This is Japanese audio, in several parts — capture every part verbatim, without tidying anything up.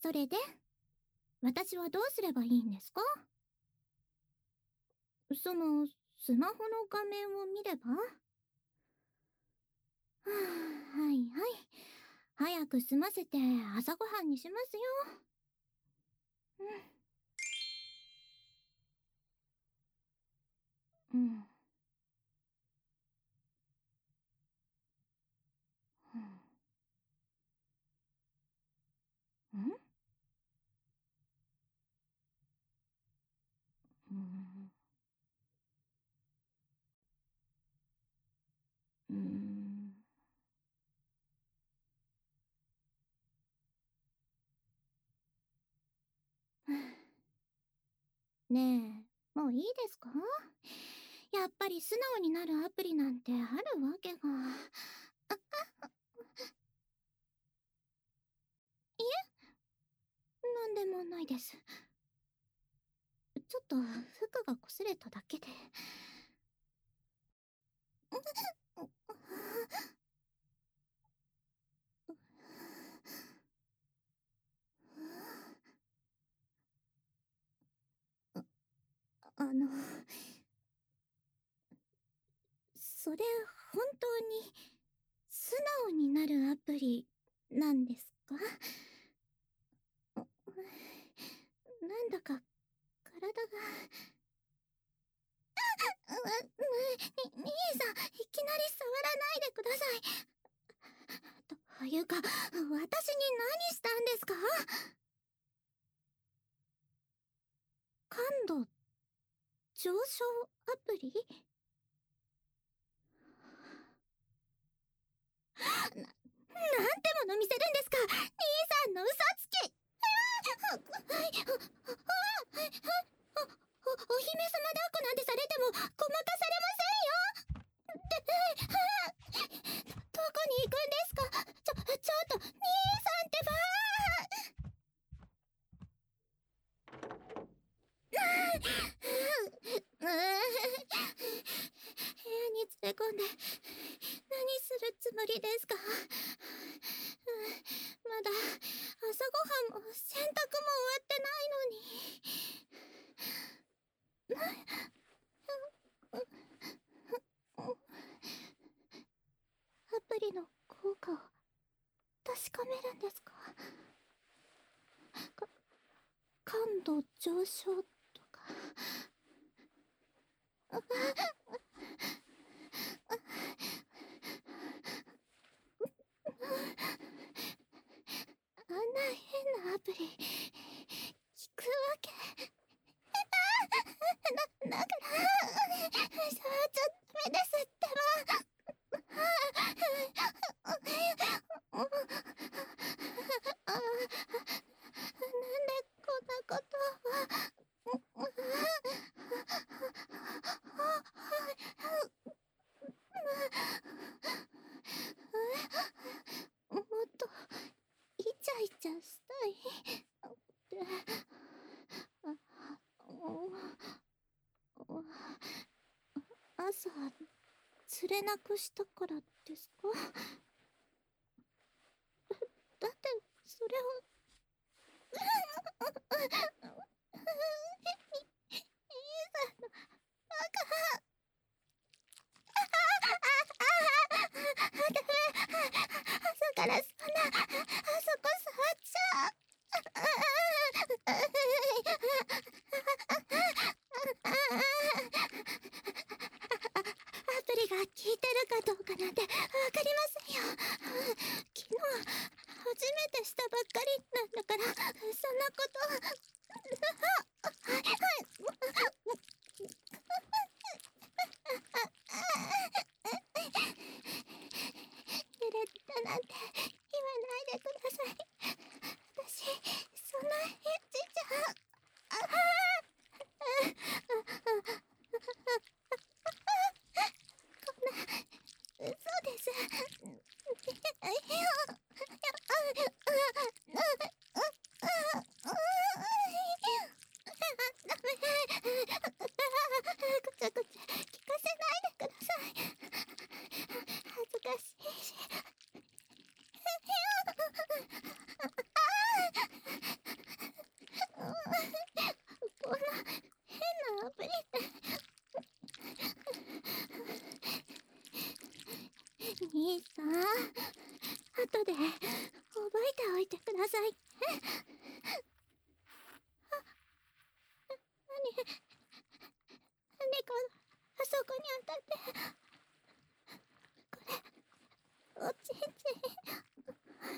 それで、私はどうすればいいんですか？その、スマホの画面を見れば？はあ、はいはい。早く済ませて朝ごはんにしますよ。うん。うん。うん。うん。うん。ねえ、もういいですか？やっぱり素直になるアプリなんてあるわけが。いえ、なんでもないです。ちょっと服が擦れただけで。あの、それ本当に素直になるアプリなんですか？なんだか体が。うわ、に、兄さん、いきなり触らないでください。というか、私に何したんですか？感度上昇アプリ？な、なんてもの見せるんですか？兄さんの嘘つき。はい、お、お、お、お姫様抱っこなんてされてもごまかされませんよ。で、どこに行くんですか？ちょ、ちょっと、兄さんってばー。うー、部屋に連れ込んで何するつもりですか？まだ朝ごはんも洗濯も終わってないのに。アプリの効果を確かめるんですか？か、感度上昇とか。あんな変なアプリ聞くわけ。だ、だから触っちゃダメですってば。なんでこんなことを。もっとイチャイチャしたいって。朝釣れなくしたからですか？だってそれを。朝からそんな、あそこ触っちゃう。アプリが効いてるかどうかなんてわかりませんよ。昨日初めてしたばっかりなんだから、そんなこと。揺れたなんて言わないでください。私そんなエッチじゃ。嘘です。ダメ。ぐちゃぐちゃ聞かせないでください。恥ずかしいし。 いてください。何何かあそこに当たって、これおちんちん。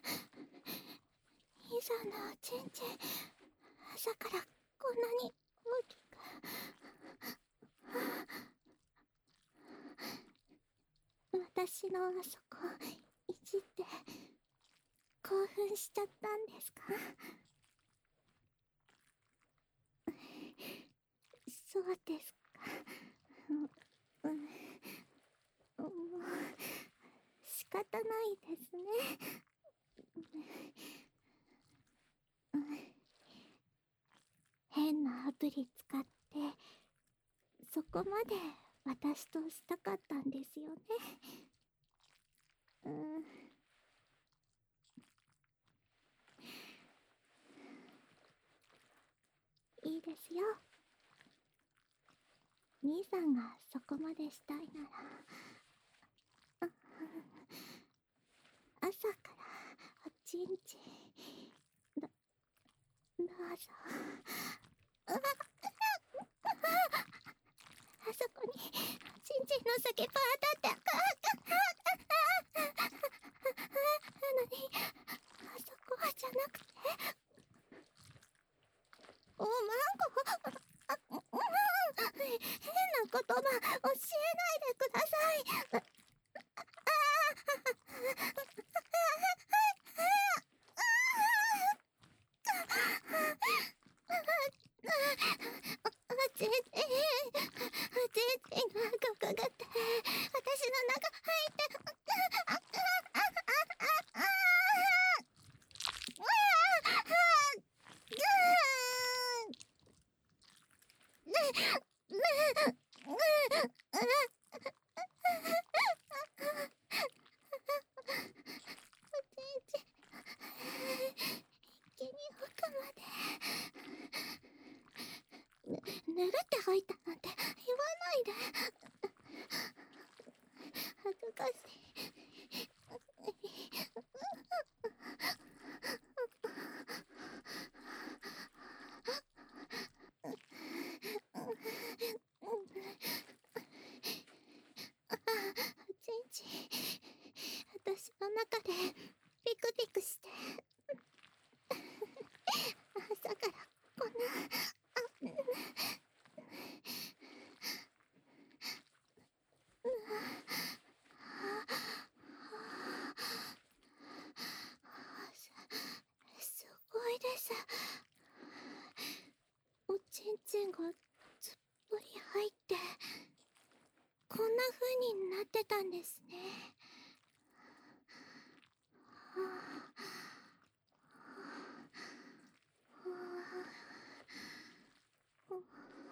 兄さんのおちんちん、朝からこんなに大きく。私のあそこいじって興奮しちゃったんですか？そうですか。うん、うん、もう仕方ないですね。うん、変なアプリ使ってそこまで私としたかったんですよね。うん、いいですよ。兄さんがそこまでしたいなら、朝からおちんちん、ど、どうぞ。あ、あそこにちんちんの先っぽ当たって、なのにあそこはじゃなくて、おまんこ、変な言葉教えないでください。おちんちん、おちんちんがここがって私の中入って、あああああ一気に奥まで。ぬるって入ったなんて言わないで。恥ずかしい。おちんちん、私の中でピクピクして、朝からこんな、す、すごいです。おちんちんがつっぷり入ってこんな風になってたんですね。はあ、は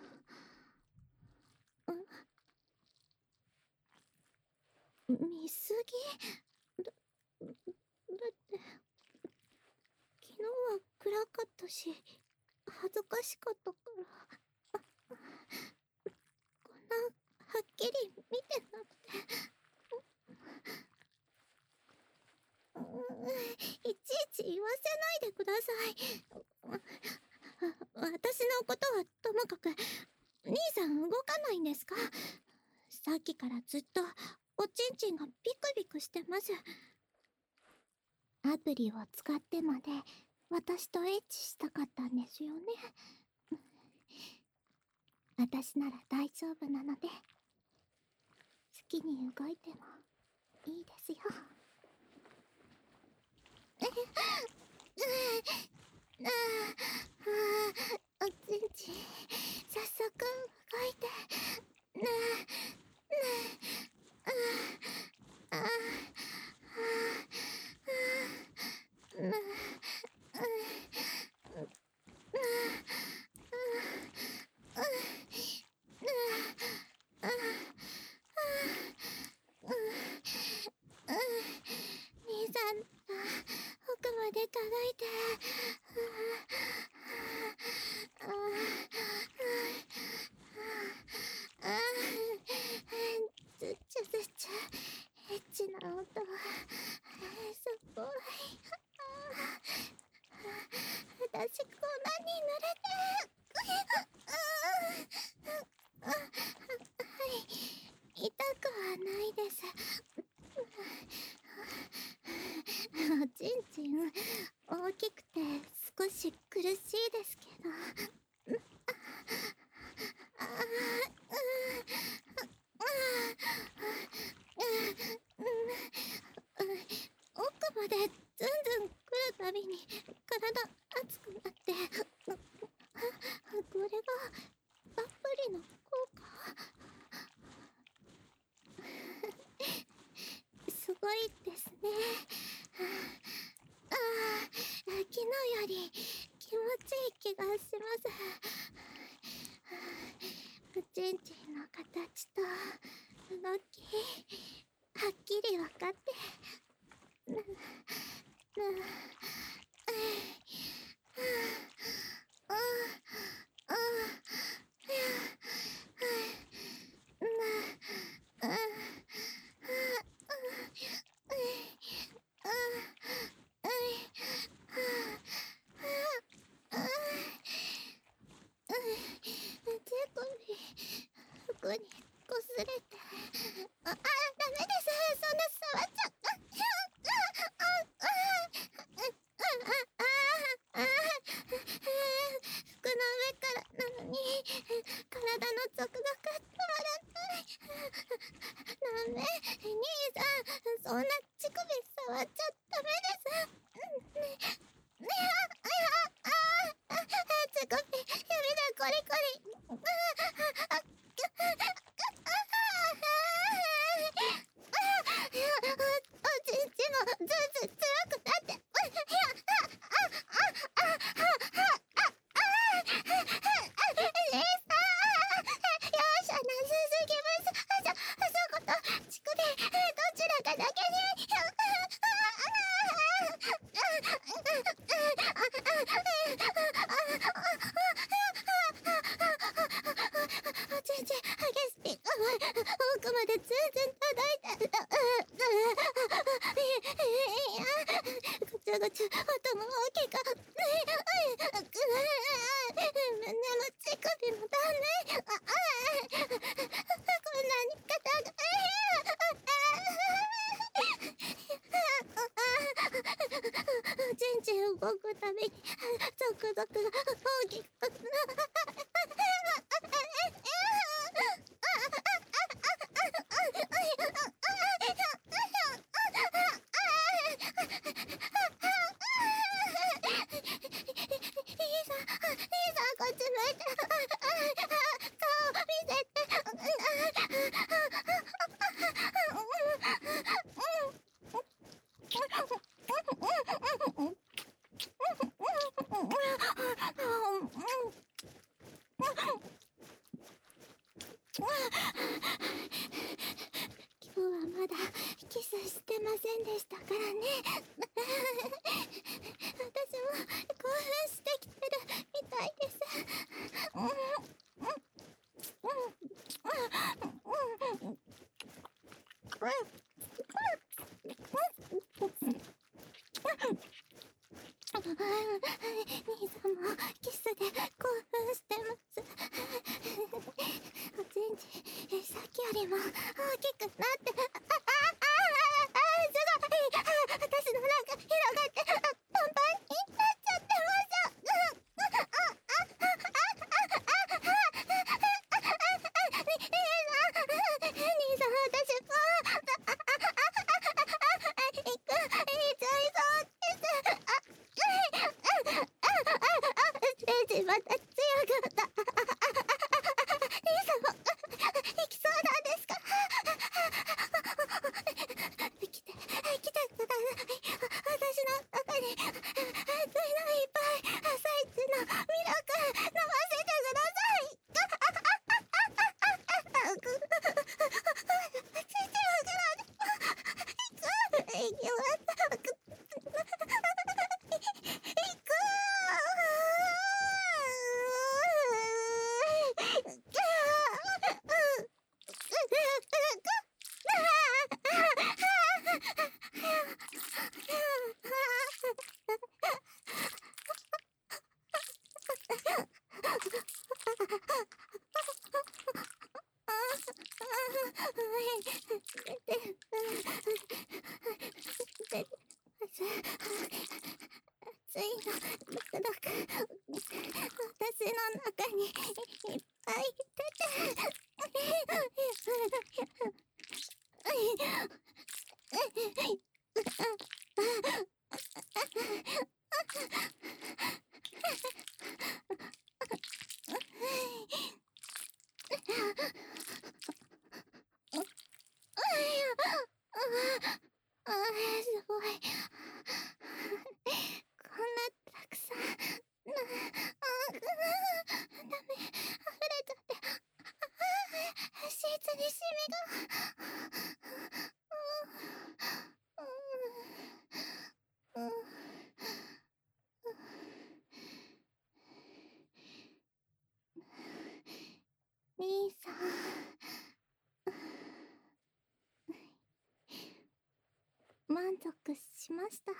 あ、うん、見すぎだ、だって昨日は暗かったし恥ずかしかったから、こんなはっきり見てなくて、うん、いちいち言わせないでください。私のことはともかく兄さん動かないんですか？さっきからずっとおちんちんがビクビクしてます。アプリを使ってまで私とエッチしたかったんですよね。私なら大丈夫なので好きに動いてもいいですよ。ああ、おちんちん早速動いて、なあ、ああ、ああ、なあ、兄さんが奥まで届いて、ああ、ああ、ずっちゃずっちゃエッチな音、すごい。 しいですけど。ああ、奥までずんずん来るたびに体熱くなって、これがアプリの効果。すごいですね。ああ、昨日より気持ちいい気がします。おちんちんの形と動き、はっきり分かって。な、な、あ、あ、あ、な、あ、服にこすれて、あ、あ、ダメです。そんな触っちゃった。服の上からなのに体のゾクゾク止まらない。ダメ、兄さん、そんな乳首触っちゃダメです。ね、ね、あ、あ、あ、乳首、指でコリコリ。おちんちもずんずん辛くなって。奥まで全然届いて。ぐちゃぐちゃ、音も大きか。胸も乳首もだね。こんなに硬く。ちんちん動くたびにゾクゾクが大きく。今日はまだキスしてませんでしたからね。私も興奮してきてるみたいです。兄さんもキスで興奮してます。おちんちさっきよりも大きくなって、ああああすごい、私の中広がってパンパンになっちゃってます。兄さん、私も行く、行っちゃいそうです。レジまた強かった。兄さんも行きそうなんですか？ 水の毒私の中にいっぱい出てああ、すごい。こんなたくさん。な、あ、ダメ。溢れちゃって。あ、シーツにシミが。うん。うん。兄さん。満足しました。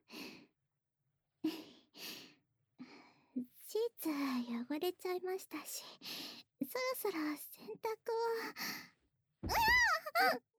シーツ汚れちゃいましたし、そろそろ洗濯を。うわあ！